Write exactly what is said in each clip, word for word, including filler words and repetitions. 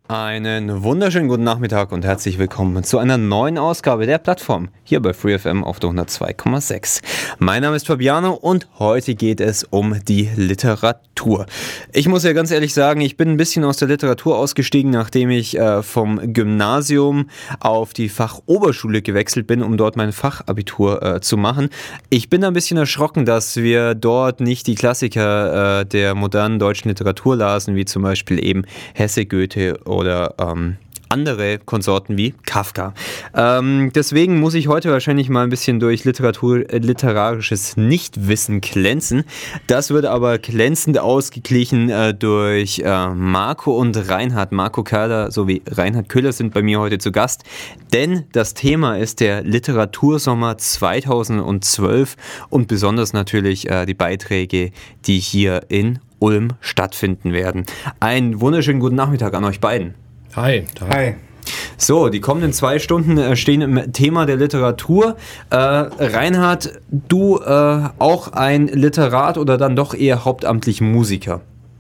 Einen wunderschönen guten Nachmittag und herzlich willkommen zu einer neuen Ausgabe der Plattform hier bei FreeFM auf der hundertzwei Komma sechs. Mein Name ist Fabiano und heute geht es um die Literatur. Ich muss ja ganz ehrlich sagen, ich bin ein bisschen aus der Literatur ausgestiegen, nachdem ich äh, vom Gymnasium auf die Fachoberschule gewechselt bin, um dort mein Fachabitur äh, zu machen. Ich bin ein bisschen erschrocken, dass wir dort nicht die Klassiker äh, der modernen deutschen Literatur lasen, wie zum Beispiel eben Hesse, Goethe oder ähm, andere Konsorten wie Kafka. Ähm, deswegen muss ich heute wahrscheinlich mal ein bisschen durch Literatur, äh, literarisches Nichtwissen glänzen. Das wird aber glänzend ausgeglichen äh, durch äh, Marco und Reinhard. Marco Körler sowie Reinhard Köhler sind bei mir heute zu Gast, denn das Thema ist der Literatursommer zweitausendzwölf und besonders natürlich äh, die Beiträge, die hier in Ulm stattfinden werden. Einen wunderschönen guten Nachmittag an euch beiden. Hi. Hi. So, die kommenden zwei Stunden stehen im Thema der Literatur. Äh, Reinhard, du äh, auch ein Literat oder dann doch eher hauptamtlich Musiker?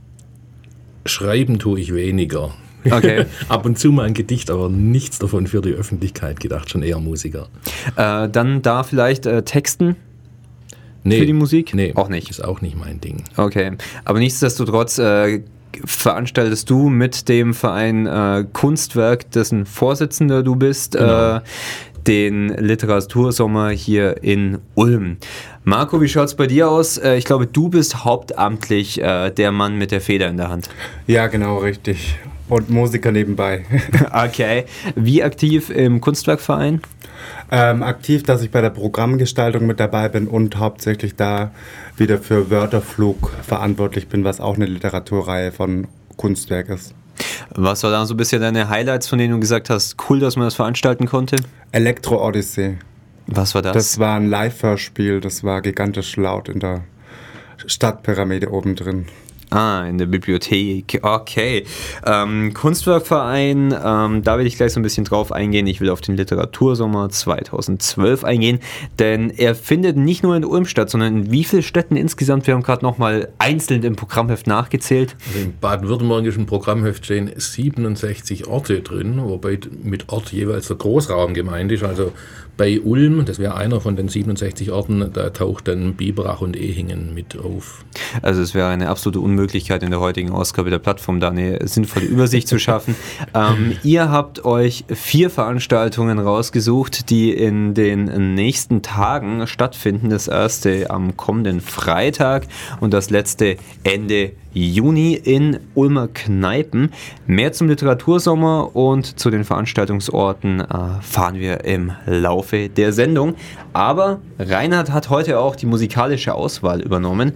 Schreiben tue ich weniger. Okay. Ab und zu mal ein Gedicht, aber nichts davon für die Öffentlichkeit gedacht, schon eher Musiker. Äh, dann da vielleicht äh, Texten? Nee, für die Musik? Nee, auch nicht. Ist auch nicht mein Ding. Okay, aber nichtsdestotrotz äh, veranstaltest du mit dem Verein äh, Kunstwerk, dessen Vorsitzender du bist, genau. äh, den Literatursommer hier in Ulm. Marco, wie schaut es bei dir aus? Äh, ich glaube, du bist hauptamtlich äh, der Mann mit der Feder in der Hand. Ja, genau, richtig. Und Musiker nebenbei. Okay. Wie aktiv im Kunstwerkverein? Ähm, aktiv, dass ich bei der Programmgestaltung mit dabei bin und hauptsächlich da wieder für Wörterflug verantwortlich bin, was auch eine Literaturreihe von Kunstwerk ist. Was war da so bisher deine Highlights, von denen du gesagt hast, cool, dass man das veranstalten konnte? Elektro-Odyssee. Was war das? Das war ein Live-Hörspiel, das war gigantisch laut in der Stadtpyramide oben drin. Ah, in der Bibliothek. Okay. Ähm, Kunstwerkverein, ähm, da will ich gleich so ein bisschen drauf eingehen. Ich will auf den Literatursommer zweitausendzwölf eingehen, denn er findet nicht nur in Ulm statt, sondern in wie vielen Städten insgesamt? Wir haben gerade nochmal einzeln im Programmheft nachgezählt. Also im baden-württembergischen Programmheft stehen siebenundsechzig Orte drin, wobei mit Ort jeweils der Großraum gemeint ist. Also bei Ulm, das wäre einer von den siebenundsechzig Orten, da taucht dann Biberach und Ehingen mit auf. Also es wäre eine absolute Unmöglichkeit in der heutigen Ausgabe der Plattform, da eine sinnvolle Übersicht zu schaffen. Ähm, ihr habt euch vier Veranstaltungen rausgesucht, die in den nächsten Tagen stattfinden. Das erste am kommenden Freitag und das letzte Ende Juni in Ulmer Kneipen. Mehr zum Literatursommer und zu den Veranstaltungsorten äh, fahren wir im Laufe der Sendung. Aber Reinhard hat heute auch die musikalische Auswahl übernommen.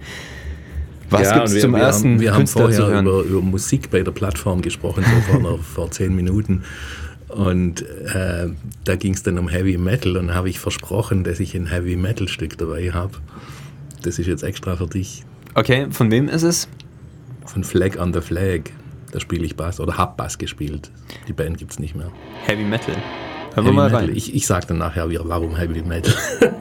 Was ja, gibt es zum wir ersten haben, wir Künstler haben zu vorher hören? über, über Musik bei der Plattform gesprochen, so vor, vor zehn Minuten. Und äh, da ging es dann um Heavy Metal und habe ich versprochen, dass ich ein Heavy Metal Stück dabei habe. Das ist jetzt extra für dich. Okay, von wem ist es? Von Flag on the Flag. Da spiele ich Bass oder habe Bass gespielt. Die Band gibt es nicht mehr. Heavy Metal. Hören wir Heavy mal Metal. rein. Ich, ich sage dann nachher, warum Heavy Metal.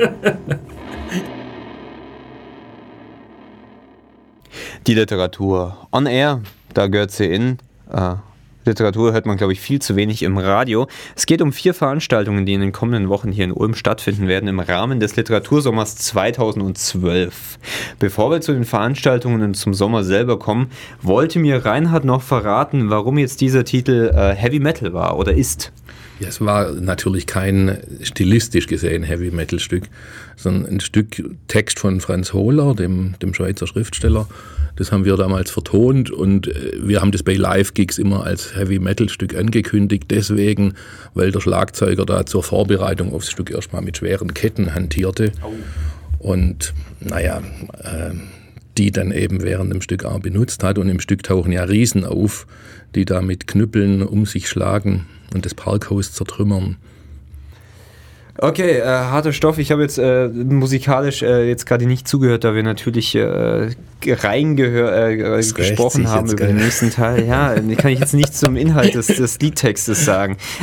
Die Literatur on air, da gehört sie in. Äh, Literatur hört man, glaube ich, viel zu wenig im Radio. Es geht um vier Veranstaltungen, die in den kommenden Wochen hier in Ulm stattfinden werden im Rahmen des Literatursommers zweitausendzwölf. Bevor wir zu den Veranstaltungen und zum Sommer selber kommen, wollte mir Reinhard noch verraten, warum jetzt dieser Titel äh, Heavy Metal war oder ist. Ja, es war natürlich kein stilistisch gesehen Heavy Metal Stück, sondern ein Stück Text von Franz Hohler, dem, dem Schweizer Schriftsteller. Das haben wir damals vertont und wir haben das bei Live-Gigs immer als Heavy Metal Stück angekündigt, deswegen, weil der Schlagzeuger da zur Vorbereitung aufs Stück erstmal mit schweren Ketten hantierte und naja, äh, die dann eben während dem Stück auch benutzt hat und im Stück tauchen ja Riesen auf, die da mit Knüppeln um sich schlagen und das Parkhaus zertrümmern. Okay, äh, harter Stoff. Ich habe jetzt äh, musikalisch äh, jetzt gerade nicht zugehört, da wir natürlich äh, reingehör, äh, gesprochen haben über den nächsten Teil. Ja, kann ich jetzt nicht zum Inhalt des, des Liedtextes sagen.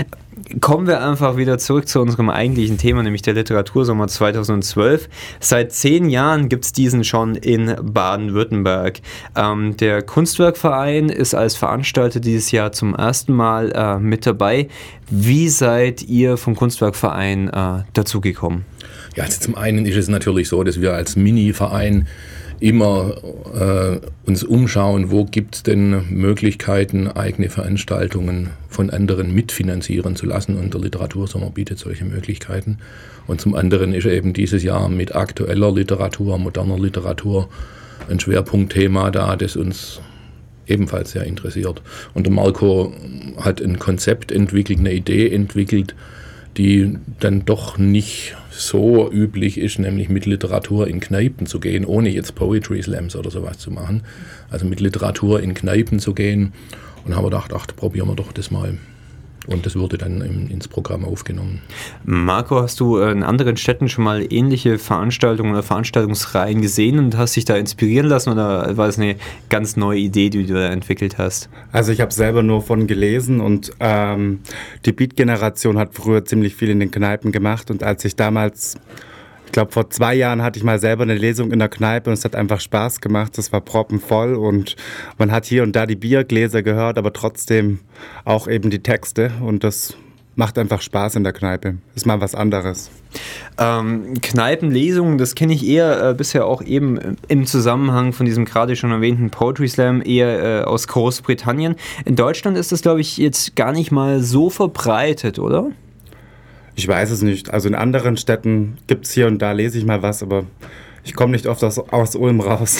kommen wir einfach wieder zurück zu unserem eigentlichen Thema, nämlich der Literatursommer zweitausendzwölf. Seit zehn Jahren gibt es diesen schon in Baden-Württemberg. Ähm, der Kunstwerkverein ist als Veranstalter dieses Jahr zum ersten Mal äh, mit dabei. Wie seid ihr vom Kunstwerkverein äh, dazugekommen? Ja, also zum einen ist es natürlich so, dass wir als Mini-Verein immer äh, uns umschauen, wo gibt es denn Möglichkeiten, eigene Veranstaltungen von anderen mitfinanzieren zu lassen, und der Literatursommer bietet solche Möglichkeiten. Und zum anderen ist eben dieses Jahr mit aktueller Literatur, moderner Literatur ein Schwerpunktthema da, das uns ebenfalls sehr interessiert. Und der Marco hat ein Konzept entwickelt, eine Idee entwickelt, die dann doch nicht so üblich ist, nämlich mit Literatur in Kneipen zu gehen, ohne jetzt Poetry Slams oder sowas zu machen. Also mit Literatur in Kneipen zu gehen, und haben wir gedacht, ach, probieren wir doch das mal. Und das wurde dann im, ins Programm aufgenommen. Marco, hast du in anderen Städten schon mal ähnliche Veranstaltungen oder Veranstaltungsreihen gesehen und hast dich da inspirieren lassen, oder war es eine ganz neue Idee, die du da entwickelt hast? Also ich habe selber nur von gelesen, und ähm, die Beat-Generation hat früher ziemlich viel in den Kneipen gemacht, und als ich damals, ich glaube vor zwei Jahren hatte ich mal selber eine Lesung in der Kneipe, und es hat einfach Spaß gemacht, es war proppenvoll und man hat hier und da die Biergläser gehört, aber trotzdem auch eben die Texte, und das macht einfach Spaß in der Kneipe. Ist mal was anderes. Ähm, Kneipenlesungen, das kenne ich eher äh, bisher auch eben im Zusammenhang von diesem gerade schon erwähnten Poetry Slam eher äh, aus Großbritannien. In Deutschland ist das, glaube ich, jetzt gar nicht mal so verbreitet, oder? Ich weiß es nicht. Also in anderen Städten gibt es hier und da, lese ich mal was, aber ich komme nicht oft aus, aus Ulm raus.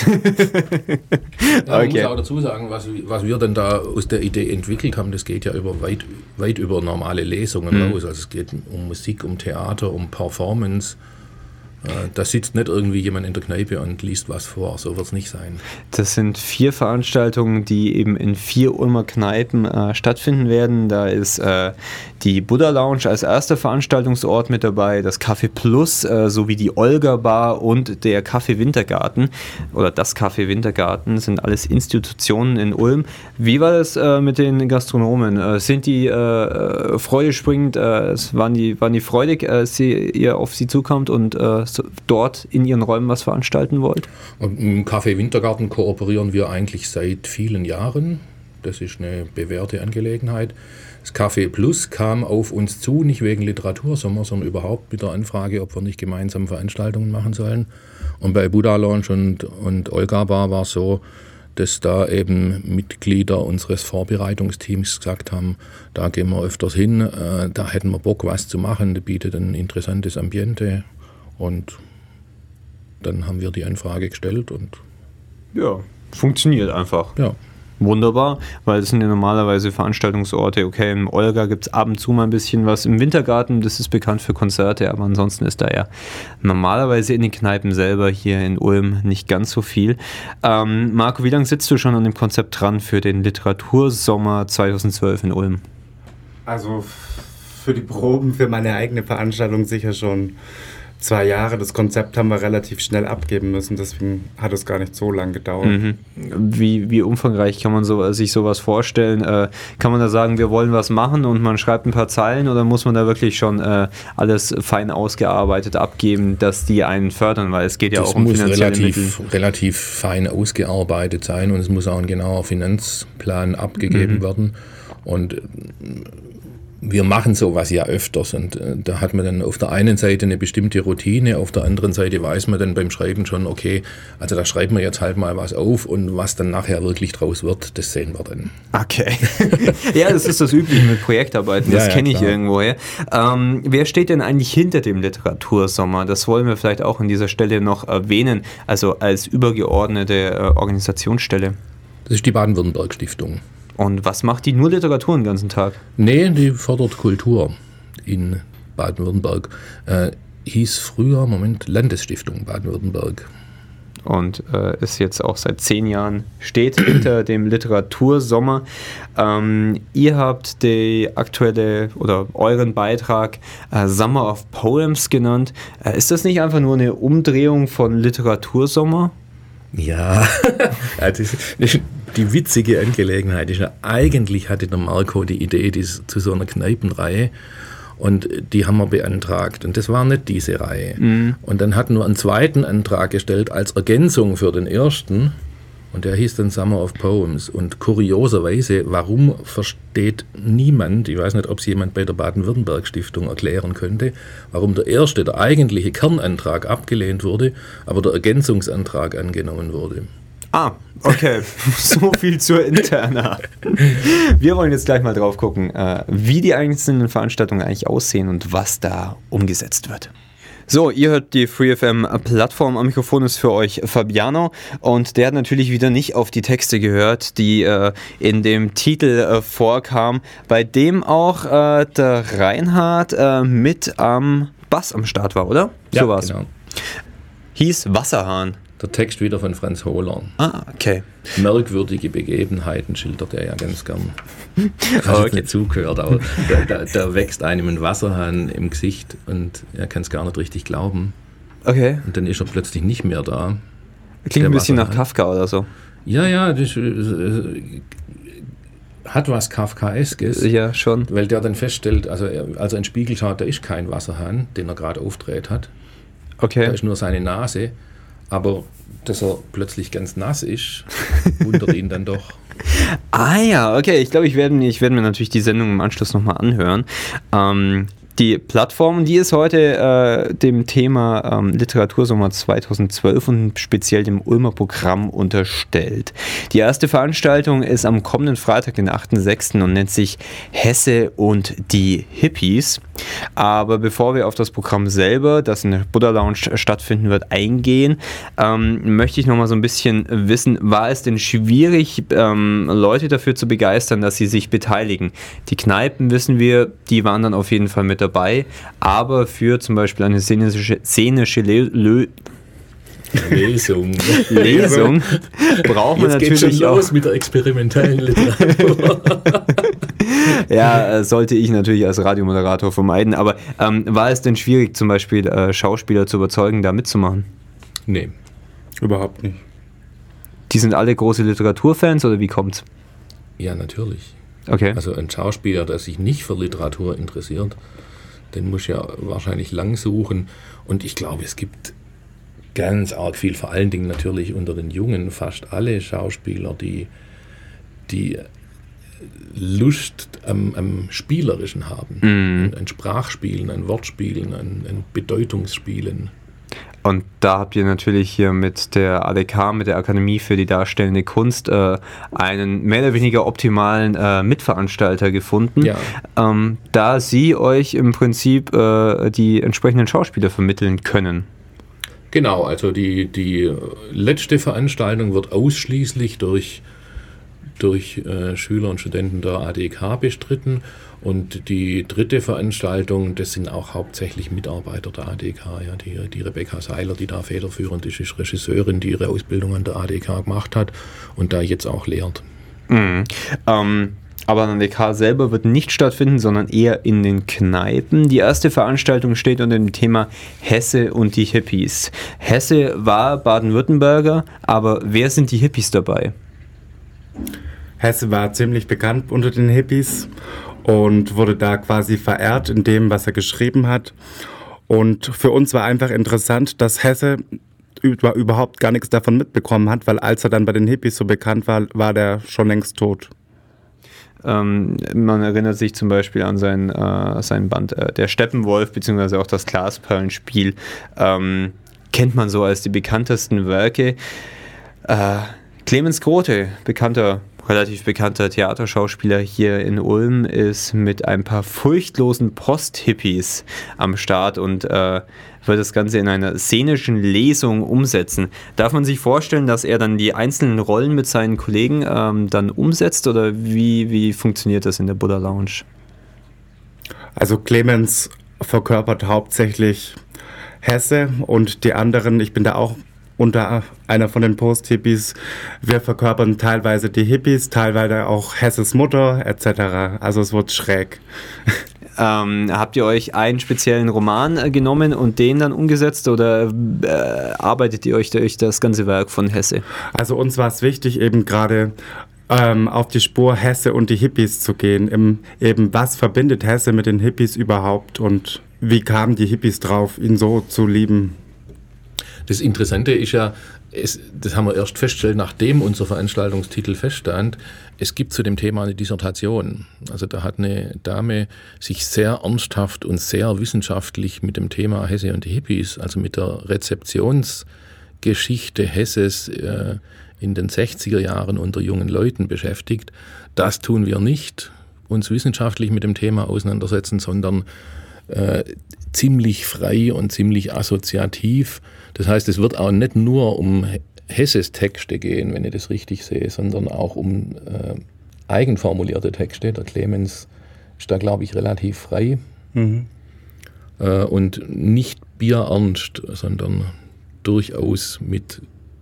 Ja, man okay. muss auch dazu sagen, was, was wir dann da aus der Idee entwickelt haben, das geht ja über weit, weit über normale Lesungen mhm. raus. Also es geht um Musik, um Theater, um Performance. Da sitzt nicht irgendwie jemand in der Kneipe und liest was vor, so wird es nicht sein. Das sind vier Veranstaltungen, die eben in vier Ulmer Kneipen äh, stattfinden werden. Da ist äh, die Buddha Lounge als erster Veranstaltungsort mit dabei, das Café Plus äh, sowie die Olga Bar und der Café Wintergarten oder das Café Wintergarten sind alles Institutionen in Ulm. Wie war das äh, mit den Gastronomen? Äh, sind die äh, freudespringend, äh, waren, die, waren die freudig, äh, als ihr auf sie zukommt und äh, dort in ihren Räumen was veranstalten wollt? Und im Café Wintergarten kooperieren wir eigentlich seit vielen Jahren. Das ist eine bewährte Angelegenheit. Das Café Plus kam auf uns zu, nicht wegen Literatursommer, sondern überhaupt mit der Anfrage, ob wir nicht gemeinsam Veranstaltungen machen sollen. Und bei Buddha Lounge und, und Olga Bar war es so, dass da eben Mitglieder unseres Vorbereitungsteams gesagt haben, da gehen wir öfters hin, äh, da hätten wir Bock, was zu machen, das bietet ein interessantes Ambiente. Und dann haben wir die Anfrage gestellt und ja, funktioniert einfach. Ja. Wunderbar, weil das sind ja normalerweise Veranstaltungsorte. Okay, im Olga gibt es ab und zu mal ein bisschen was. Im Wintergarten, das ist bekannt für Konzerte, aber ansonsten ist da ja normalerweise in den Kneipen selber hier in Ulm nicht ganz so viel. Ähm, Marco, wie lange sitzt du schon an dem Konzept dran für den Literatursommer zweitausendzwölf in Ulm? Also für die Proben, für meine eigene Veranstaltung sicher schon zwei Jahre. Das Konzept haben wir relativ schnell abgeben müssen, deswegen hat es gar nicht so lange gedauert. Mhm. Wie, wie umfangreich kann man so, sich sowas vorstellen? Äh, kann man da sagen, wir wollen was machen und man schreibt ein paar Zeilen, oder muss man da wirklich schon äh, alles fein ausgearbeitet abgeben, dass die einen fördern, weil es geht ja das auch um finanzielle Mittel. Das muss relativ, relativ fein ausgearbeitet sein, und es muss auch ein genauer Finanzplan abgegeben mhm. werden. Und wir machen sowas ja öfters, und äh, da hat man dann auf der einen Seite eine bestimmte Routine, auf der anderen Seite weiß man dann beim Schreiben schon, okay, also da schreiben wir jetzt halt mal was auf, und was dann nachher wirklich draus wird, das sehen wir dann. Okay. Ja, das ist das Übliche mit Projektarbeiten, das ja, ja, kenne ich irgendwoher. Ähm, wer steht denn eigentlich hinter dem Literatursommer? Das wollen wir vielleicht auch an dieser Stelle noch erwähnen, also als übergeordnete äh, Organisationsstelle. Das ist die Baden-Württemberg-Stiftung. Und was macht die? Nur Literatur den ganzen Tag? Nee, die fördert Kultur in Baden-Württemberg. Äh, hieß früher, Moment, Landesstiftung Baden-Württemberg. Und äh, ist jetzt auch seit zehn Jahren steht hinter dem Literatursommer. Ähm, ihr habt die aktuelle oder euren Beitrag äh, Summer of Poems genannt. Äh, ist das nicht einfach nur eine Umdrehung von Literatursommer? Ja, das ist die witzige Angelegenheit ist ja, eigentlich hatte der Marco die Idee dies, zu so einer Kneipenreihe und die haben wir beantragt und das war nicht diese Reihe. Mhm. Und dann hatten wir einen zweiten Antrag gestellt als Ergänzung für den ersten und der hieß dann Summer of Poems und kurioserweise, warum versteht niemand, ich weiß nicht, ob es jemand bei der Baden-Württemberg-Stiftung erklären könnte, warum der erste, der eigentliche Kernantrag abgelehnt wurde, aber der Ergänzungsantrag angenommen wurde. Ah, okay. So viel zur Interna. Wir wollen jetzt gleich mal drauf gucken, wie die einzelnen Veranstaltungen eigentlich aussehen und was da umgesetzt wird. So, ihr hört die FreeFM-Plattform. Am Mikrofon ist für euch Fabiano und der hat natürlich wieder nicht auf die Texte gehört, die äh, in dem Titel äh, vorkamen, bei dem auch äh, der Reinhard äh, mit am Bass am Start war, oder? Ja, so war's. Genau. Hieß Wasserhahn. Der Text wieder von Franz Hohler. Ah, okay. Merkwürdige Begebenheiten schildert er ja ganz gern. Ich habe okay. nicht zugehört, aber da, da, da wächst einem ein Wasserhahn im Gesicht und er kann es gar nicht richtig glauben. Okay. Und dann ist er plötzlich nicht mehr da. Klingt ein bisschen Wasserhahn. Nach Kafka oder so. Ja, ja, das äh, hat was Kafkaeskes. Ja, schon. Weil der dann feststellt, also er, als er in den Spiegel schaut, da ist kein Wasserhahn, den er gerade aufgedreht hat. Okay. Da ist nur seine Nase. Aber dass er plötzlich ganz nass ist, wundert ihn dann doch. Ah ja, okay. Ich glaube, ich werde ich werd mir natürlich die Sendung im Anschluss nochmal anhören. Ähm, die Plattform, die ist heute äh, dem Thema ähm, Literatursommer zweitausendzwölf und speziell dem Ulmer Programm unterstellt. Die erste Veranstaltung ist am kommenden Freitag, den achten sechsten und nennt sich Hesse und die Hippies. Aber bevor wir auf das Programm selber, das in der Buddha Lounge stattfinden wird, eingehen, ähm, möchte ich nochmal so ein bisschen wissen, war es denn schwierig, ähm, Leute dafür zu begeistern, dass sie sich beteiligen? Die Kneipen, wissen wir, die waren dann auf jeden Fall mit dabei, aber für zum Beispiel eine szenische, szenische Le- Le- Lesung. Lesung braucht man Jetzt natürlich geht's schon auch. Los mit der experimentellen Literatur. Ja, sollte ich natürlich als Radiomoderator vermeiden, aber ähm, war es denn schwierig, zum Beispiel äh, Schauspieler zu überzeugen, da mitzumachen? Nee. Überhaupt nicht. Die sind alle große Literaturfans oder wie kommt's? Ja, natürlich. Okay. Also ein Schauspieler, der sich nicht für Literatur interessiert, den muss ja wahrscheinlich lang suchen. Und ich glaube, es gibt ganz arg viel, vor allen Dingen natürlich unter den Jungen, fast alle Schauspieler, die, die Lust am, am Spielerischen haben. Mm. Ein Sprachspielen, ein Wortspielen, ein, ein Bedeutungsspielen. Und da habt ihr natürlich hier mit der A D K, mit der Akademie für die Darstellende Kunst, äh, einen mehr oder weniger optimalen äh, Mitveranstalter gefunden, ja. ähm, da sie euch im Prinzip äh, die entsprechenden Schauspieler vermitteln können. Genau, also die, die letzte Veranstaltung wird ausschließlich durch, durch äh, Schüler und Studenten der A D K bestritten. Und die dritte Veranstaltung, das sind auch hauptsächlich Mitarbeiter der A D K. Ja, die, die Rebecca Seiler, die da federführend ist, ist Regisseurin, die ihre Ausbildung an der A D K gemacht hat und da jetzt auch lehrt. Mhm. Ähm, aber an der A D K selber wird nicht stattfinden, sondern eher in den Kneipen. Die erste Veranstaltung steht unter dem Thema Hesse und die Hippies. Hesse war Baden-Württemberger, aber wer sind die Hippies dabei? Hesse war ziemlich bekannt unter den Hippies und wurde da quasi verehrt in dem, was er geschrieben hat. Und für uns war einfach interessant, dass Hesse über, überhaupt gar nichts davon mitbekommen hat, weil als er dann bei den Hippies so bekannt war, war der schon längst tot. Ähm, man erinnert sich zum Beispiel an sein, äh, sein Band äh, Der Steppenwolf, beziehungsweise auch das Glasperlenspiel. Ähm, kennt man so als die bekanntesten Werke. Äh, Clemens Grote, bekannter relativ bekannter Theaterschauspieler hier in Ulm, ist mit ein paar furchtlosen Post-Hippies am Start und äh, wird das Ganze in einer szenischen Lesung umsetzen. Darf man sich vorstellen, dass er dann die einzelnen Rollen mit seinen Kollegen ähm, dann umsetzt oder wie, wie funktioniert das in der Buddha Lounge? Also Clemens verkörpert hauptsächlich Hesse und die anderen, ich bin da auch unter einer von den Post-Hippies. Wir verkörpern teilweise die Hippies, teilweise auch Hesses Mutter et cetera. Also es wird schräg. Ähm, habt ihr euch einen speziellen Roman äh, genommen und den dann umgesetzt oder äh, arbeitet ihr euch durch das ganze Werk von Hesse? Also uns war es wichtig, eben gerade ähm, auf die Spur Hesse und die Hippies zu gehen. Im, eben, was verbindet Hesse mit den Hippies überhaupt und wie kamen die Hippies drauf, ihn so zu lieben? Das Interessante ist ja, es, das haben wir erst festgestellt, nachdem unser Veranstaltungstitel feststand, es gibt zu dem Thema eine Dissertation. Also da hat eine Dame sich sehr ernsthaft und sehr wissenschaftlich mit dem Thema Hesse und die Hippies, also mit der Rezeptionsgeschichte Hesses äh, in den sechziger Jahren unter jungen Leuten beschäftigt. Das tun wir nicht, uns wissenschaftlich mit dem Thema auseinandersetzen, sondern äh, ziemlich frei und ziemlich assoziativ. Das heißt, es wird auch nicht nur um Hesses Texte gehen, wenn ich das richtig sehe, sondern auch um äh, eigenformulierte Texte. Der Clemens ist da, glaube ich, relativ frei mhm. äh, und nicht bierernst, sondern durchaus mit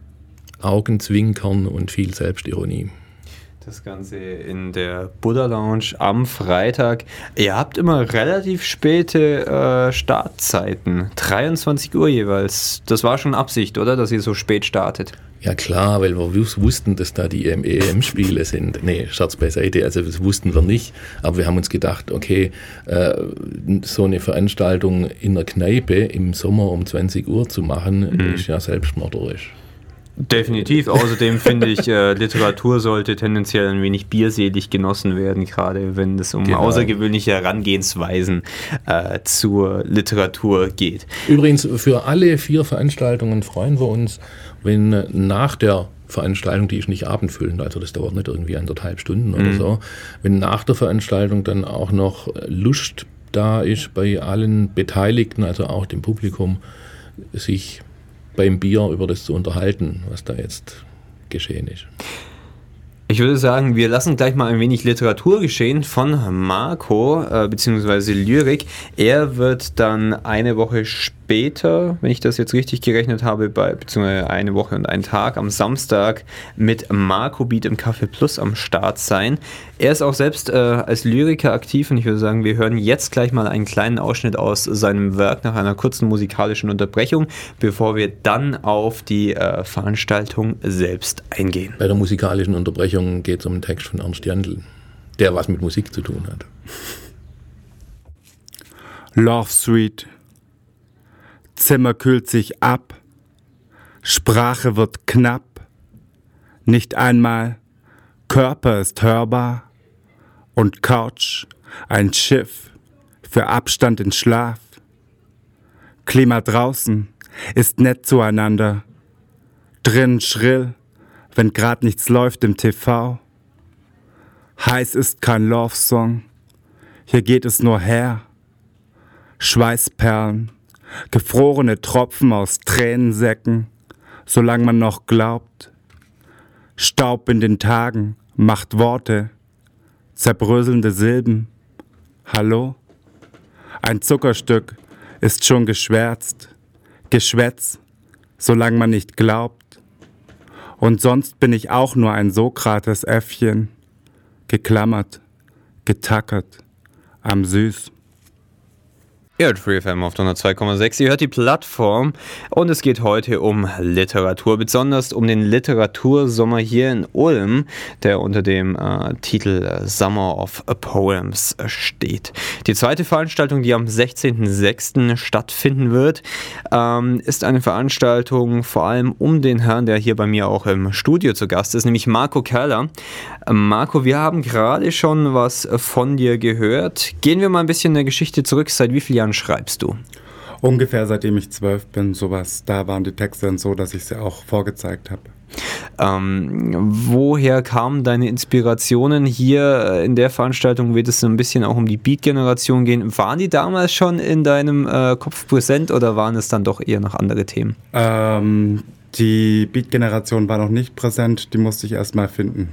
Augenzwinkern und viel Selbstironie. Das Ganze in der Buddha Lounge am Freitag. Ihr habt immer relativ späte äh, Startzeiten, dreiundzwanzig Uhr jeweils. Das war schon Absicht, oder, dass ihr so spät startet? Ja klar, weil wir wussten, dass da die E M-Spiele sind. Nee, Scherz beiseite, also das wussten wir nicht. Aber wir haben uns gedacht, okay, äh, so eine Veranstaltung in der Kneipe im Sommer um zwanzig Uhr zu machen, mhm. ist ja selbstmörderisch. Definitiv. Außerdem finde ich, äh, Literatur sollte tendenziell ein wenig bierselig genossen werden, gerade wenn es um genau. außergewöhnliche Herangehensweisen äh, zur Literatur geht. Übrigens, für alle vier Veranstaltungen freuen wir uns, wenn nach der Veranstaltung, die ist nicht abendfüllend, also das dauert nicht irgendwie anderthalb Stunden mhm. oder so, wenn nach der Veranstaltung dann auch noch Lust da ist bei allen Beteiligten, also auch dem Publikum, sich beim Bier über das zu unterhalten, was da jetzt geschehen ist. Ich würde sagen, wir lassen gleich mal ein wenig Literatur geschehen von Marco, äh, beziehungsweise Lyrik. Er wird dann eine Woche später, wenn ich das jetzt richtig gerechnet habe, bei, beziehungsweise eine Woche und einen Tag am Samstag mit Marco Beat im Café Plus am Start sein. Er ist auch selbst äh, als Lyriker aktiv und ich würde sagen, wir hören jetzt gleich mal einen kleinen Ausschnitt aus seinem Werk nach einer kurzen musikalischen Unterbrechung, bevor wir dann auf die äh, Veranstaltung selbst eingehen. Bei der musikalischen Unterbrechung geht es um einen Text von Ernst Jandl, der was mit Musik zu tun hat. Love Street. Zimmer kühlt sich ab. Sprache wird knapp. Nicht einmal Körper ist hörbar. Und Couch ein Schiff für Abstand in Schlaf. Klima draußen ist nett zueinander. Drinnen schrill, wenn grad nichts läuft im T V. Heiß ist kein Love-Song, hier geht es nur her. Schweißperlen, gefrorene Tropfen aus Tränensäcken, solange man noch glaubt. Staub in den Tagen macht Worte, zerbröselnde Silben. Hallo? Ein Zuckerstück ist schon geschwärzt, Geschwätz, solange man nicht glaubt. Und sonst bin ich auch nur ein Sokrates-Äffchen, geklammert, getackert, am Süß. Ihr hört Free F M auf hundertzwei Komma sechs, ihr hört die Plattform und es geht heute um Literatur, besonders um den Literatursommer hier in Ulm, der unter dem äh, Titel Summer of Poems steht. Die zweite Veranstaltung, die am sechzehnten sechsten stattfinden wird, ähm, ist eine Veranstaltung vor allem um den Herrn, der hier bei mir auch im Studio zu Gast ist, nämlich Marco Kerler. Ähm, Marco, wir haben gerade schon was von dir gehört. Gehen wir mal ein bisschen in der Geschichte zurück. Seit wie vielen Jahren schreibst du? Ungefähr seitdem ich zwölf bin, sowas. Da waren die Texte dann so, dass ich sie auch vorgezeigt habe. Ähm, woher kamen deine Inspirationen hier? In der Veranstaltung wird es so ein bisschen auch um die Beat-Generation gehen. Waren die damals schon in deinem äh, Kopf präsent oder waren es dann doch eher noch andere Themen? Ähm, die Beat-Generation war noch nicht präsent, die musste ich erst mal finden.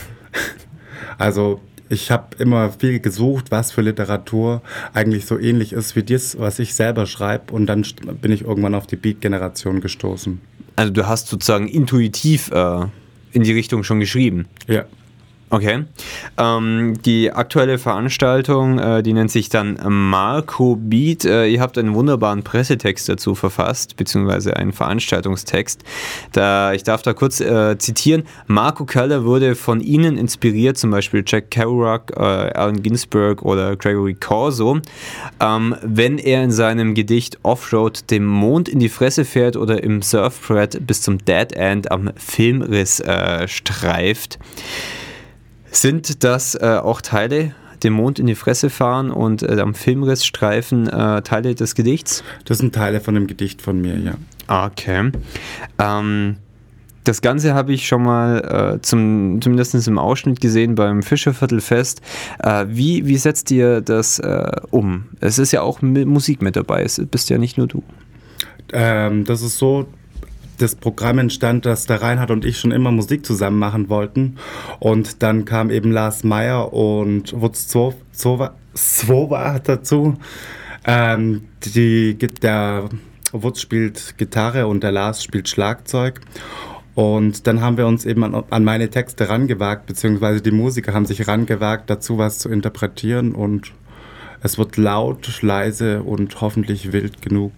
Also ich habe immer viel gesucht, was für Literatur eigentlich so ähnlich ist wie das, was ich selber schreibe. Und dann bin ich irgendwann auf die Beat-Generation gestoßen. Also du hast sozusagen intuitiv äh, in die Richtung schon geschrieben? Ja. Okay. Ähm, die aktuelle Veranstaltung, äh, die nennt sich dann Marco Beat. Äh, ihr habt einen wunderbaren Pressetext dazu verfasst, beziehungsweise einen Veranstaltungstext. Da, ich darf da kurz äh, zitieren. Marco Keller wurde von Ihnen inspiriert, zum Beispiel Jack Kerouac, äh, Allen Ginsberg oder Gregory Corso. Ähm, wenn er in seinem Gedicht Offroad dem Mond in die Fresse fährt oder im Surfbrett bis zum Dead End am Filmriss äh, streift. Sind das äh, auch Teile, dem Mond in die Fresse fahren und äh, am Filmriss streifen, äh, Teile des Gedichts? Das sind Teile von dem Gedicht von mir, ja. Okay. Ähm, das Ganze habe ich schon mal äh, zum, zumindest im Ausschnitt gesehen beim Fischerviertelfest. Äh, wie, wie setzt ihr das äh, um? Es ist ja auch Musik mit dabei, es bist ja nicht nur du. Ähm, das ist so... Das Programm entstand, dass der Reinhard und ich schon immer Musik zusammen machen wollten. Und dann kam eben Lars Meyer und Wutz Swowa dazu. Ähm, die, der Wutz spielt Gitarre und der Lars spielt Schlagzeug. Und dann haben wir uns eben an, an meine Texte rangewagt, beziehungsweise die Musiker haben sich rangewagt, dazu was zu interpretieren. Und es wird laut, leise und hoffentlich wild genug.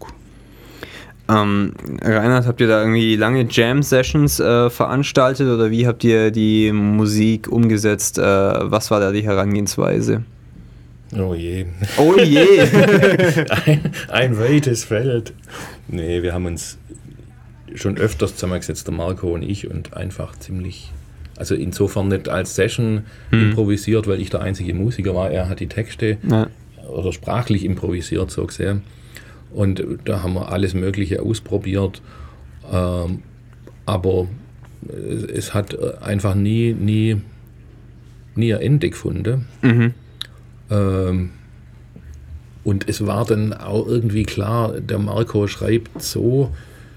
Ähm, Reinhard, habt ihr da irgendwie lange Jam-Sessions äh, veranstaltet oder wie habt ihr die Musik umgesetzt? Äh, was war da die Herangehensweise? Oh je. Oh je! ein, ein weites Feld. Nee, wir haben uns schon öfters zusammengesetzt, der Marco und ich, und einfach ziemlich, also insofern nicht als Session hm. improvisiert, weil ich der einzige Musiker war. Er hat die Texte ja. oder sprachlich improvisiert, so gesehen. Und da haben wir alles Mögliche ausprobiert, ähm, aber es, es hat einfach nie, nie, nie ein Ende gefunden. Mhm. Ähm, und es war dann auch irgendwie klar, der Marco schreibt so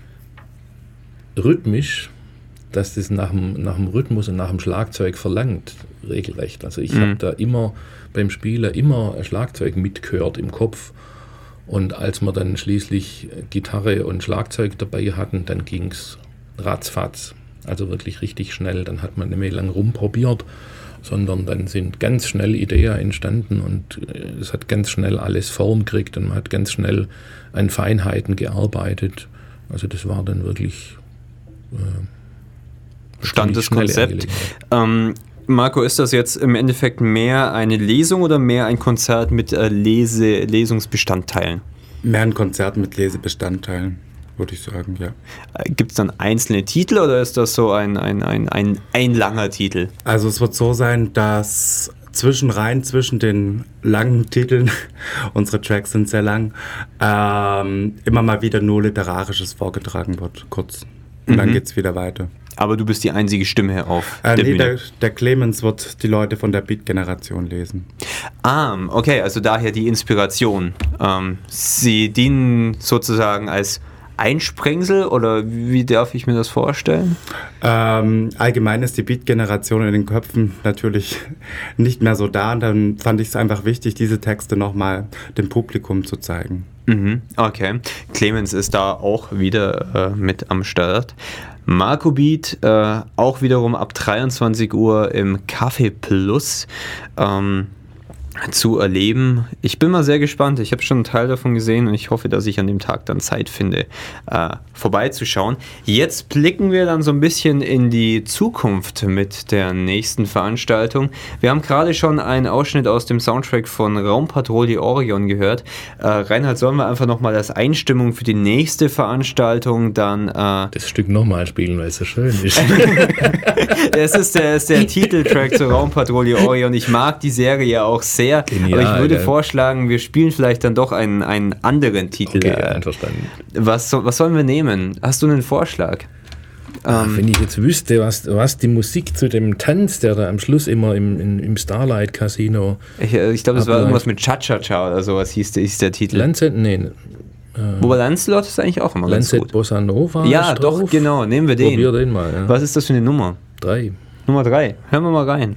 rhythmisch, dass das nach dem, nach dem Rhythmus und nach dem Schlagzeug verlangt, regelrecht. Also ich mhm. habe da immer beim Spielen immer ein Schlagzeug mitgehört im Kopf. Und als wir dann schließlich Gitarre und Schlagzeug dabei hatten, dann ging es ratzfatz, also wirklich richtig schnell. Dann hat man nicht mehr lang rumprobiert, sondern dann sind ganz schnell Ideen entstanden und es hat ganz schnell alles Form gekriegt und man hat ganz schnell an Feinheiten gearbeitet. Also das war dann wirklich äh, Stand des Konzept. Ähm, Marco, ist das jetzt im Endeffekt mehr eine Lesung oder mehr ein Konzert mit äh, Lese, Lesungsbestandteilen? Mehr ein Konzert mit Lesebestandteilen, würde ich sagen, ja. Äh, Gibt es dann einzelne Titel oder ist das so ein, ein, ein, ein, ein langer Titel? Also es wird so sein, dass zwischenrein zwischen den langen Titeln, unsere Tracks sind sehr lang, ähm, immer mal wieder nur Literarisches vorgetragen wird, kurz. Und mhm. dann geht es wieder weiter. Aber du bist die einzige Stimme auf äh, der nee, Bühne. Der, der Clemens wird die Leute von der Beat-Generation lesen. Ah, okay, also daher die Inspiration. Ähm, sie dienen sozusagen als Einsprengsel oder wie darf ich mir das vorstellen? Ähm, allgemein ist die Beat-Generation in den Köpfen natürlich nicht mehr so da. Und dann fand ich es einfach wichtig, diese Texte nochmal dem Publikum zu zeigen. Mhm, okay. Clemens ist da auch wieder äh, mit am Start. Marco Beat, äh, auch wiederum ab dreiundzwanzig Uhr im Café Plus ähm, zu erleben. Ich bin mal sehr gespannt. Ich habe schon einen Teil davon gesehen und ich hoffe, dass ich an dem Tag dann Zeit finde, äh, vorbeizuschauen. Jetzt blicken wir dann so ein bisschen in die Zukunft mit der nächsten Veranstaltung. Wir haben gerade schon einen Ausschnitt aus dem Soundtrack von Raumpatrouille Orion gehört. Äh, Reinhard, sollen wir einfach nochmal als Einstimmung für die nächste Veranstaltung dann äh, das Stück nochmal spielen, weil es so schön ist. Es ist der, ist der Titeltrack zur Raumpatrouille Orion. Ich mag die Serie ja auch sehr. Genial, aber ich würde gell? vorschlagen, wir spielen vielleicht dann doch einen, einen anderen Titel. Okay, einverstanden. Was, so, was sollen wir nehmen? Hast du einen Vorschlag? Ach, ähm, wenn ich jetzt wüsste, was, was die Musik zu dem Tanz, der da am Schluss immer im, im, im Starlight Casino. Ich, ich glaube, es war irgendwas mit Cha-Cha-Cha oder sowas hieß der, hieß der Titel. Lancet, nee. Äh, Wobei Lancelot ist eigentlich auch immer Lancet ganz gut. Bossa Nova. Ja, doch, drauf. Genau, nehmen wir den. Probier den mal. Ja. Was ist das für eine Nummer? Drei. Nummer drei. Hören wir mal rein.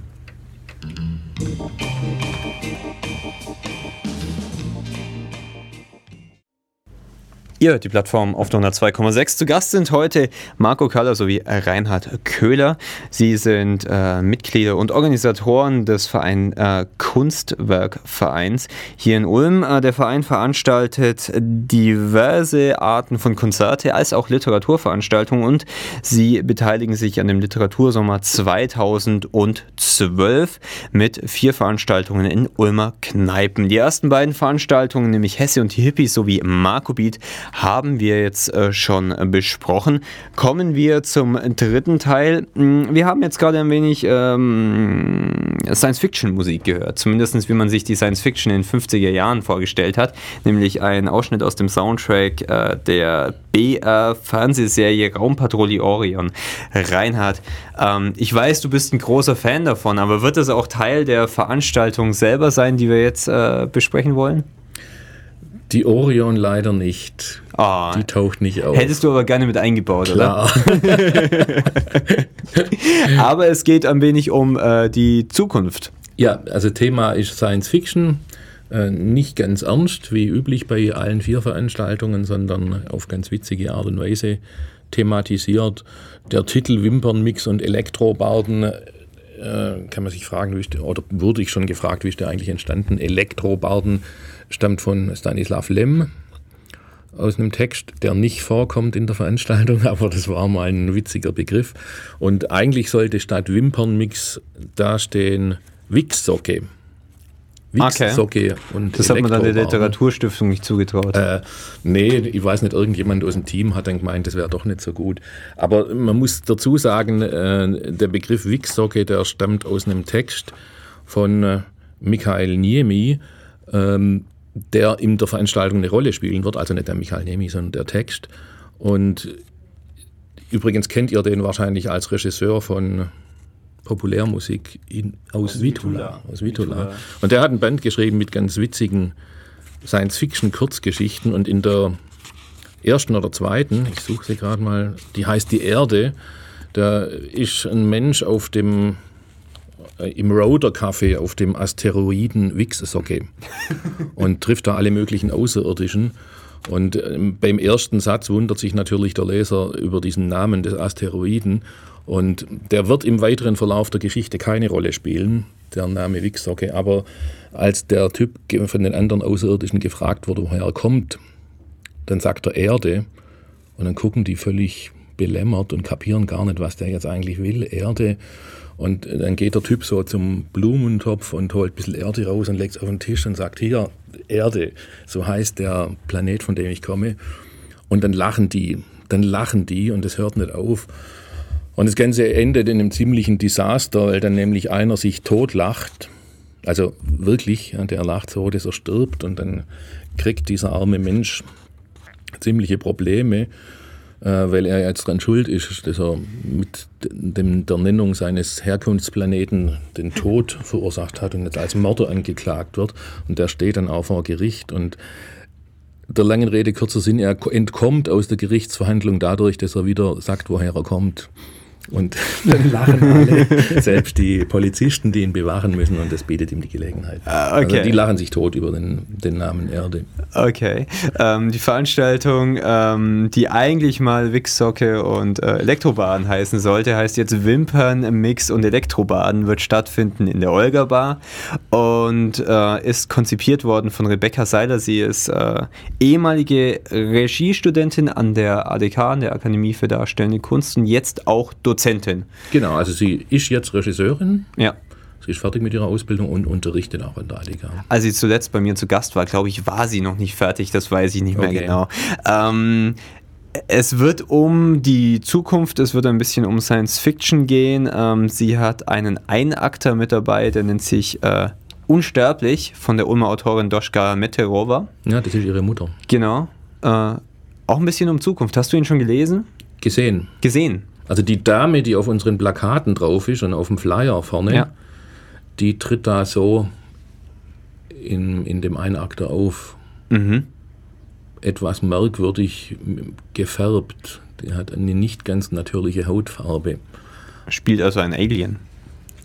Ihr hört die Plattform auf der hundertzwei Komma sechs. Zu Gast sind heute Marco Kaller sowie Reinhard Köhler. Sie sind äh, Mitglieder und Organisatoren des Verein äh, Kunstwerkvereins hier in Ulm. Äh, der Verein veranstaltet diverse Arten von Konzerte als auch Literaturveranstaltungen und sie beteiligen sich an dem Literatursommer zweitausendzwölf mit vier Veranstaltungen in Ulmer Kneipen. Die ersten beiden Veranstaltungen, nämlich Hesse und die Hippies sowie Marco Beat, haben wir jetzt äh, schon besprochen. Kommen wir zum dritten Teil. Wir haben jetzt gerade ein wenig ähm, Science-Fiction-Musik gehört. Zumindest wie man sich die Science-Fiction in den fünfziger Jahren vorgestellt hat. Nämlich ein Ausschnitt aus dem Soundtrack äh, der B R-Fernsehserie Raumpatrouille Orion. Reinhard, ähm, ich weiß, du bist ein großer Fan davon, aber wird das auch Teil der Veranstaltung selber sein, die wir jetzt äh, besprechen wollen? Die Orion leider nicht. Oh, die taucht nicht auf. Hättest du aber gerne mit eingebaut, Klar. Oder? Aber es geht ein wenig um äh, die Zukunft. Ja, also Thema ist Science Fiction. Äh, nicht ganz ernst, wie üblich bei allen vier Veranstaltungen, sondern auf ganz witzige Art und Weise thematisiert. Der Titel Wimpernmix und Elektrobarden, äh, kann man sich fragen, wie ist der, oder wurde ich schon gefragt, wie ist der eigentlich entstanden? Elektrobarden stammt von Stanislav Lem aus einem Text, der nicht vorkommt in der Veranstaltung, aber das war mal ein witziger Begriff. Und eigentlich sollte statt Wimpernmix dastehen Wichssocke. Wichssocke okay. und das hat man dann der Literaturstiftung nicht zugetraut. Äh, nee, ich weiß nicht, irgendjemand aus dem Team hat dann gemeint, das wäre doch nicht so gut. Aber man muss dazu sagen, äh, der Begriff Wichssocke, der stammt aus einem Text von äh, Michael Niemi, ähm, der in der Veranstaltung eine Rolle spielen wird, also nicht der Michael Niemi, sondern der Text. Und übrigens kennt ihr den wahrscheinlich als Regisseur von Populärmusik in, aus, aus Vitula. Aus Vitula. Und der hat ein Band geschrieben mit ganz witzigen Science-Fiction-Kurzgeschichten und in der ersten oder zweiten, ich suche sie gerade mal, die heißt Die Erde, da ist ein Mensch auf dem im Roder-Café auf dem Asteroiden Wichssocke und trifft da alle möglichen Außerirdischen. Und ähm, beim ersten Satz wundert sich natürlich der Leser über diesen Namen des Asteroiden. Und der wird im weiteren Verlauf der Geschichte keine Rolle spielen, der Name Wichssocke. Aber als der Typ von den anderen Außerirdischen gefragt wurde, woher er kommt, dann sagt er Erde. Und dann gucken die völlig belämmert und kapieren gar nicht, was der jetzt eigentlich will. Erde. Und dann geht der Typ so zum Blumentopf und holt ein bisschen Erde raus und legt es auf den Tisch und sagt, hier, Erde, so heißt der Planet, von dem ich komme. Und dann lachen die, dann lachen die und es hört nicht auf. Und das Ganze endet in einem ziemlichen Desaster, weil dann nämlich einer sich totlacht. Also wirklich, der lacht so, dass er stirbt und dann kriegt dieser arme Mensch ziemliche Probleme, weil er jetzt dran schuld ist, dass er mit dem, der Nennung seines Herkunftsplaneten den Tod verursacht hat und jetzt als Mörder angeklagt wird. Und der steht dann auch vor Gericht. Und der langen Rede kurzer Sinn, er entkommt aus der Gerichtsverhandlung dadurch, dass er wieder sagt, woher er kommt. Und dann lachen alle, selbst die Polizisten, die ihn bewachen müssen, und das bietet ihm die Gelegenheit. Ah, okay. Also die lachen sich tot über den, den Namen Erde. Okay. Ähm, die Veranstaltung, ähm, die eigentlich mal Wichssocke und äh, Elektrobaden heißen sollte, heißt jetzt Wimpern, Mix und Elektrobaden, wird stattfinden in der Olga Bar und äh, ist konzipiert worden von Rebecca Seiler. Sie ist äh, ehemalige Regiestudentin an der A D K, an der Akademie für Darstellende Kunst, und jetzt auch Dozentin. Genau, also sie ist jetzt Regisseurin. Ja. Sie ist fertig mit ihrer Ausbildung und unterrichtet auch an der A D K. Als sie zuletzt bei mir zu Gast war, glaube ich, war sie noch nicht fertig, das weiß ich nicht mehr okay. genau. Ähm, es wird um die Zukunft, es wird ein bisschen um Science Fiction gehen. Ähm, sie hat einen Einakter mit dabei, der nennt sich äh, Unsterblich, von der Ulmer Autorin Doschka Meterova. Ja, das ist ihre Mutter. Genau. Äh, auch ein bisschen um Zukunft. Hast du ihn schon gelesen? Gesehen. Gesehen. Also die Dame, die auf unseren Plakaten drauf ist und auf dem Flyer vorne, ja. die tritt da so in, in dem Einakter auf. Mhm. Etwas merkwürdig gefärbt. Die hat eine nicht ganz natürliche Hautfarbe. Spielt also ein Alien.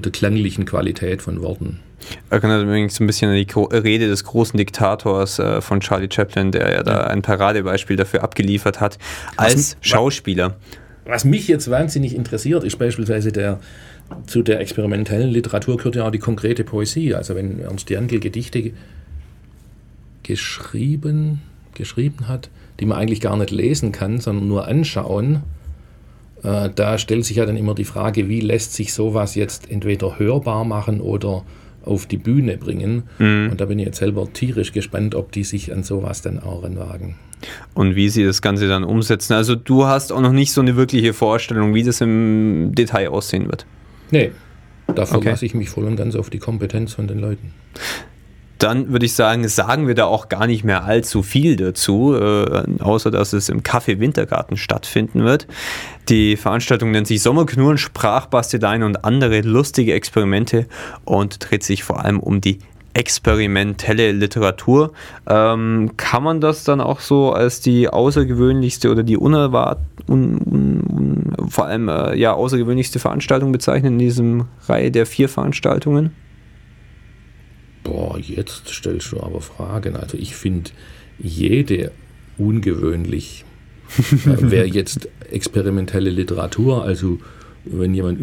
mit der klanglichen Qualität von Worten. Erinnert übrigens so ein bisschen an die Rede des großen Diktators äh, von Charlie Chaplin, der ja da ein Paradebeispiel dafür abgeliefert hat, als was, Schauspieler. Was mich jetzt wahnsinnig interessiert, ist beispielsweise der, zu der experimentellen Literatur gehört ja auch die konkrete Poesie. Also wenn Ernst Jandl Gedichte geschrieben, geschrieben hat, die man eigentlich gar nicht lesen kann, sondern nur anschauen, äh, da stellt sich ja dann immer die Frage, wie lässt sich sowas jetzt entweder hörbar machen oder auf die Bühne bringen. Mhm. Und da bin ich jetzt selber tierisch gespannt, ob die sich an sowas dann auch ranwagen. Und wie sie das Ganze dann umsetzen. Also du hast auch noch nicht so eine wirkliche Vorstellung, wie das im Detail aussehen wird. Nee, da verlasse okay. ich mich voll und ganz auf die Kompetenz von den Leuten. Dann würde ich sagen, sagen wir da auch gar nicht mehr allzu viel dazu, äh, außer dass es im Café Wintergarten stattfinden wird. Die Veranstaltung nennt sich Sommerknurren, Sprachbasteleien und andere lustige Experimente und dreht sich vor allem um die experimentelle Literatur. Ähm, kann man das dann auch so als die außergewöhnlichste oder die unerwartet, un, un, un, vor allem äh, ja, außergewöhnlichste Veranstaltung bezeichnen in diesem Reihe der vier Veranstaltungen? Boah, jetzt stellst du aber Fragen. Also ich finde jede ungewöhnlich. äh, Wer jetzt experimentelle Literatur, also wenn jemand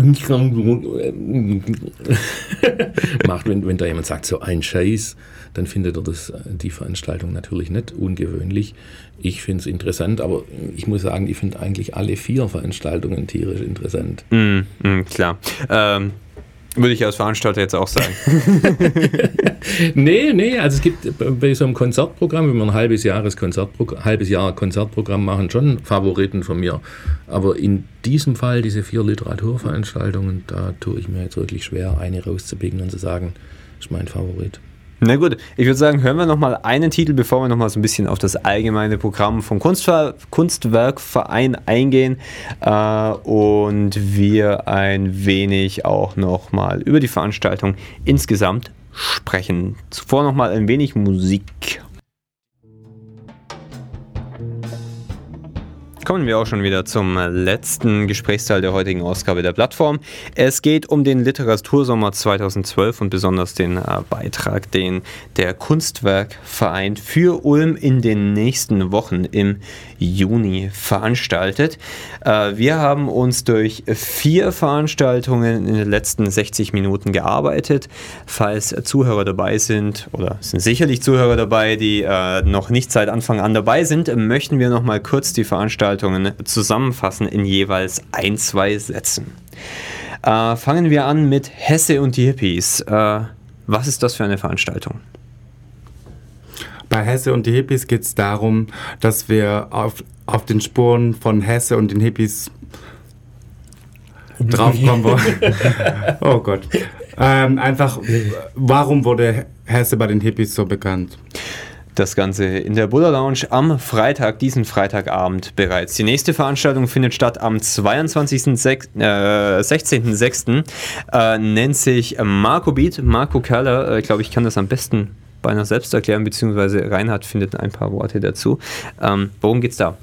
macht, wenn, wenn da jemand sagt, so ein Scheiß, dann findet er das, die Veranstaltung natürlich nicht ungewöhnlich. Ich finde es interessant, aber ich muss sagen, ich finde eigentlich alle vier Veranstaltungen tierisch interessant. Mm, mm, klar. Ähm, würde ich als Veranstalter jetzt auch sagen. nee, nee, also es gibt bei so einem Konzertprogramm, wenn wir ein halbes, Jahres Konzertpro- halbes Jahr Konzertprogramm machen, schon Favoriten von mir. Aber in diesem Fall, diese vier Literaturveranstaltungen, da tue ich mir jetzt wirklich schwer, eine rauszupicken und zu sagen, das ist mein Favorit. Na gut, ich würde sagen, hören wir nochmal einen Titel, bevor wir nochmal so ein bisschen auf das allgemeine Programm vom Kunstver- Kunstwerkverein eingehen äh, und wir ein wenig auch nochmal über die Veranstaltung insgesamt sprechen. Zuvor nochmal ein wenig Musik. Kommen wir auch schon wieder zum letzten Gesprächsteil der heutigen Ausgabe der Plattform. Es geht um den Literatursommer zweitausendzwölf und besonders den äh, Beitrag, den der Kunstwerkverein für Ulm in den nächsten Wochen im Juni veranstaltet. Äh, wir haben uns durch vier Veranstaltungen in den letzten sechzig Minuten gearbeitet. Falls Zuhörer dabei sind, oder es sind sicherlich Zuhörer dabei, die äh, noch nicht seit Anfang an dabei sind, möchten wir noch mal kurz die Veranstaltung zusammenfassen in jeweils ein, zwei Sätzen. Äh, fangen wir an mit Hesse und die Hippies. Äh, was ist das für eine Veranstaltung? Bei Hesse und die Hippies geht es darum, dass wir auf, auf den Spuren von Hesse und den Hippies draufkommen wollen. Oh Gott. Ähm, einfach, warum wurde Hesse bei den Hippies so bekannt? Das Ganze in der Buddha Lounge am Freitag, diesen Freitagabend bereits. Die nächste Veranstaltung findet statt am zweiundzwanzigsten sechzehnten sechsten Äh, nennt sich Marco Beat. Marco Keller, ich äh, glaube, ich kann das am besten beinahe selbst erklären, beziehungsweise Reinhard findet ein paar Worte dazu. Ähm, worum geht's da?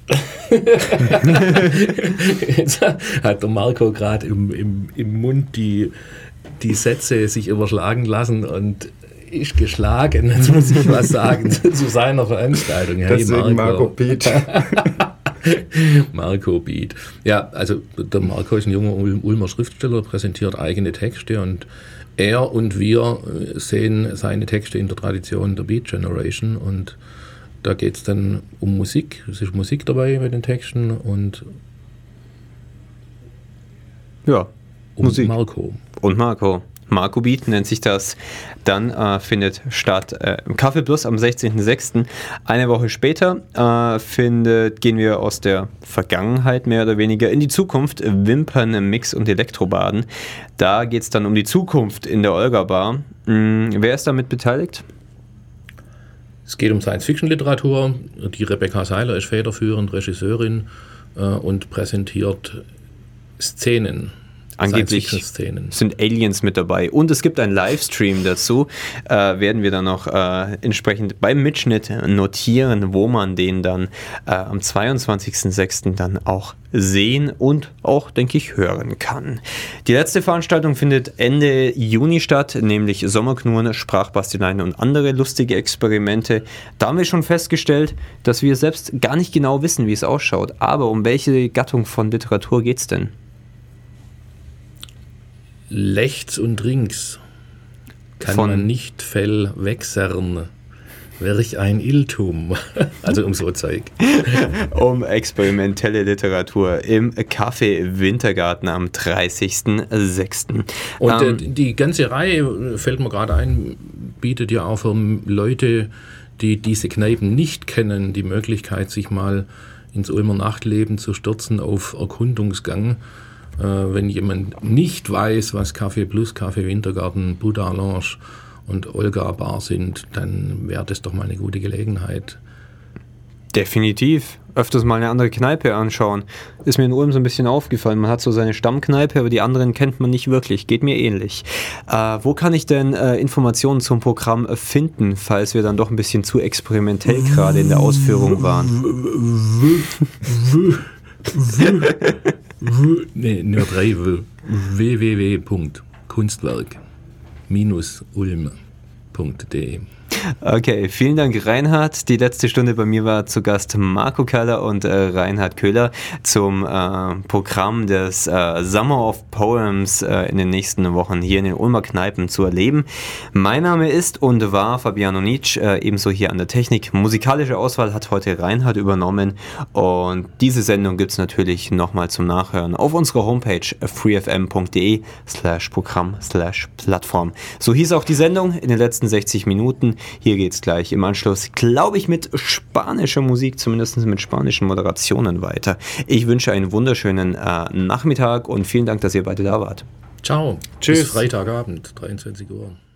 Jetzt hat der Marco gerade im, im, im Mund die, die Sätze sich überschlagen lassen und ist geschlagen, jetzt muss ich was sagen zu seiner Veranstaltung. Hey, Deswegen Marco, Marco Beat. Marco Beat. Ja, also der Marco ist ein junger Ulmer Schriftsteller, präsentiert eigene Texte und er und wir sehen seine Texte in der Tradition der Beat Generation und da geht es dann um Musik. Es ist Musik dabei bei den Texten und ja, um Musik. Marco. Und Marco. Marco Beat nennt sich das. Dann äh, findet statt äh, im Café Plus am sechzehnten sechsten Eine Woche später äh, findet, gehen wir aus der Vergangenheit mehr oder weniger in die Zukunft. Wimpern, Mix und Elektrobaden. Da geht es dann um die Zukunft in der Olga Bar. Hm, wer ist damit beteiligt? Es geht um Science-Fiction-Literatur. Die Rebecca Seiler ist federführend, Regisseurin äh, und präsentiert Szenen. Angeblich sind Aliens mit dabei. Und es gibt einen Livestream dazu. Äh, werden wir dann noch äh, entsprechend beim Mitschnitt notieren, wo man den dann äh, am zweiundzwanzigsten sechsten dann auch sehen und auch, denke ich, hören kann. Die letzte Veranstaltung findet Ende Juni statt, nämlich Sommerknurren, Sprachbasteleien und andere lustige Experimente. Da haben wir schon festgestellt, dass wir selbst gar nicht genau wissen, wie es ausschaut. Aber um welche Gattung von Literatur geht es denn? Lechts und rings kann Von man nicht fell wegsern, welch ein Irrtum. Also um so Zeug. Um experimentelle Literatur im Café Wintergarten am dreißigsten sechsten Und ähm, äh, die ganze Reihe, fällt mir gerade ein, bietet ja auch für Leute, die diese Kneipen nicht kennen, die Möglichkeit, sich mal ins Ulmer Nachtleben zu stürzen auf Erkundungsgang. Wenn jemand nicht weiß, was Café Plus, Café Wintergarten, Buddha Lounge und olga-bar sind, dann wäre das doch mal eine gute Gelegenheit. Definitiv. Öfters mal eine andere Kneipe anschauen. Ist mir in Ulm so ein bisschen aufgefallen. Man hat so seine Stammkneipe, aber die anderen kennt man nicht wirklich. Geht mir ähnlich. Äh, wo kann ich denn äh, Informationen zum Programm finden, falls wir dann doch ein bisschen zu experimentell gerade in der Ausführung waren? Nee, nur drei w w w punkt kunstwerk Bindestrich ulm punkt d e. Okay, vielen Dank Reinhard. Die letzte Stunde bei mir war zu Gast Marco Keller und äh, Reinhard Köhler zum äh, Programm des äh, Summer of Poems äh, in den nächsten Wochen hier in den Ulmer Kneipen zu erleben. Mein Name ist und war Fabiano Nitsch, äh, ebenso hier an der Technik. Musikalische Auswahl hat heute Reinhard übernommen und diese Sendung gibt es natürlich nochmal zum Nachhören auf unserer Homepage freefm punkt de slash Programm slash Plattform. So hieß auch die Sendung in den letzten sechzig Minuten. Hier geht es gleich im Anschluss, glaube ich, mit spanischer Musik, zumindest mit spanischen Moderationen weiter. Ich wünsche einen wunderschönen äh, Nachmittag und vielen Dank, dass ihr beide da wart. Ciao. Tschüss. Bis Freitagabend, dreiundzwanzig Uhr.